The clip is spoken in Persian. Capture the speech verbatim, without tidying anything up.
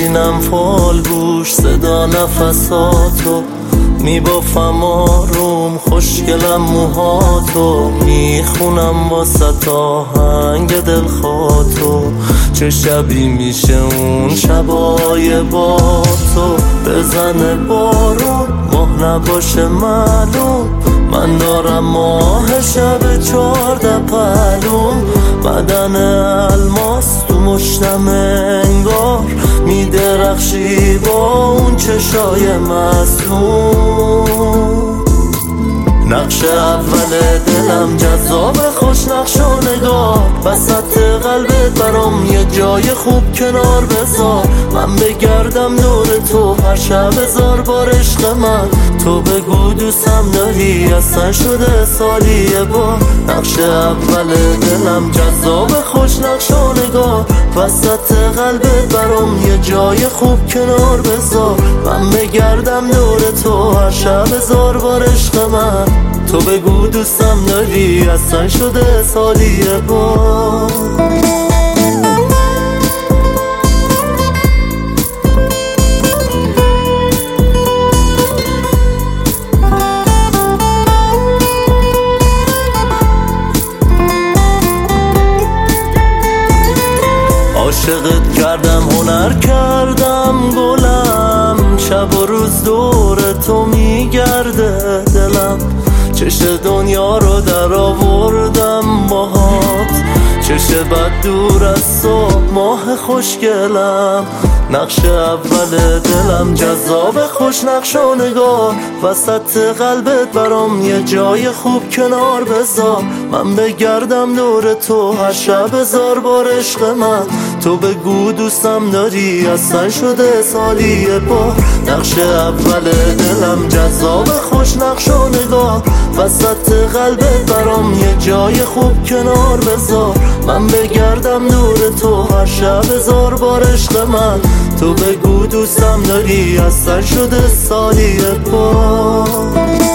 سینم فالگوش صدا نفساتو میبافم آروم خوشگلم موهاتو میخونم واسه آهنگ دلخواتو چه شبی میشه اون شبای با تو بزنه بارون ماه نباشه معلوم من دارم ماه شب چارده پهلوم بدن الماس تو مشتم انگار میدرخشی با اون چشای مظلوم نقش اول دلم جذاب خوش نقش و نگاه وسط قلبت برام یه جای خوب کنار بذار من بگردم دور تو هر شب هزار بار عشق من تو بگو دوستم داری اصلا شده سالی یه بار نقش اول دلم جذاب خوش نقش و نگاه وسط قلبت برام یه جای خوب کنار بذار من بگردم دور تو هر شب هزار بار عشق من تو بگو دوستم داری اصلا شده سالی یه بار عاشقت کردم هنر کردم گلم شب و روز دور تو میگرده دلم چش دنیا رو در آوردم باهات چش بد دور از صبح ماه خوشگلم نقش اول دلم جذاب خوش نقش و نگاه وسط قلبت برام یه جای خوب کنار بذار من بگردم دور تو هر شب هزار بار عشق من تو بگو دوستم داری اصلا شده سالی یه بار نقش اول دلم جذاب خوش نقش و نگاه وسط قلبت برام یه جای خوب کنار بذار من بگردم دور تو هر شب هزار بار عشق من تو بگو دوستم داری اصلا شده سالی یه بار